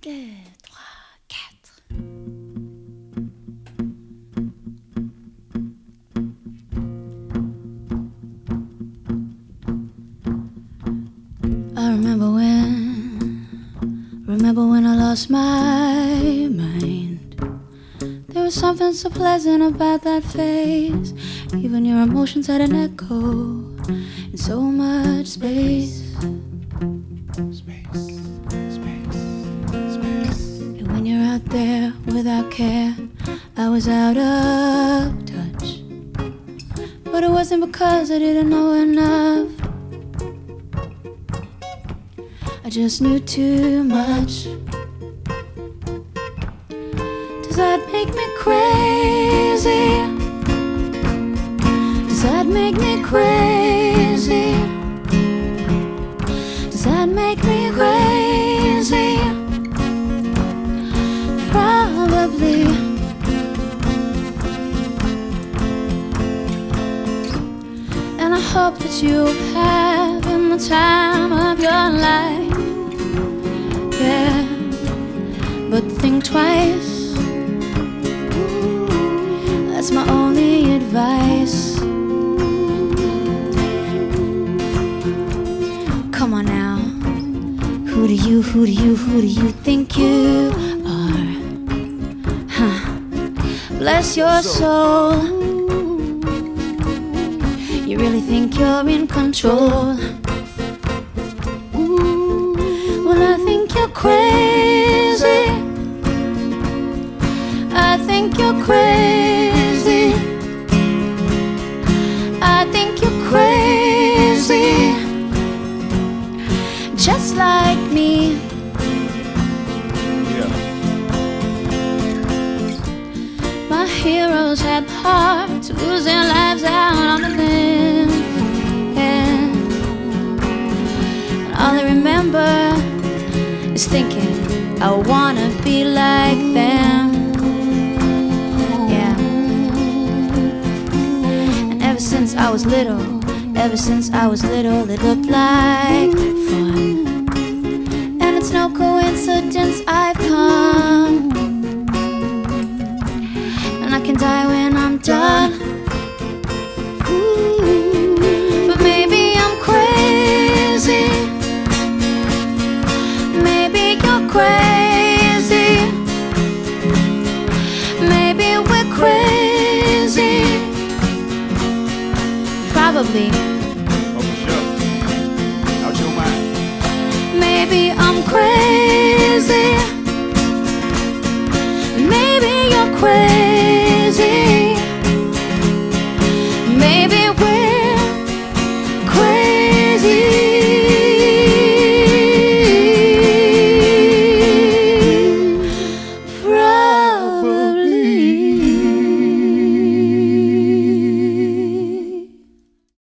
2, 3, 4. I remember when I lost my mind. There was something so pleasant about that phase. Even your emotions had an echo in so much space. And when you're out there without care, I was out of touch. But it wasn't because I didn't know enough. I just knew too much. Does that make me crazy? Does that make me crazy? Does that make me crazy? Probably. And I hope that you're having the time of your life. Yeah, but think twice. That's my only advice. Come on now. Who do you think you are? Huh. Bless your soul. You really think you're in control? Well, I think you're crazy. I think you're crazy. I think you're crazy. Just like me. Yeah. My heroes had the heart to lose their lives out on the limb. Yeah. And all I remember is thinking, I wanna be like them. Yeah. And ever since I was little, it looked like fun. And it's no coincidence I've come. And I can die when I'm done. But maybe I'm crazy. Maybe you're crazy. Maybe we're crazy. Probably. Oh, for sure. Out your mind. Maybe I'm crazy.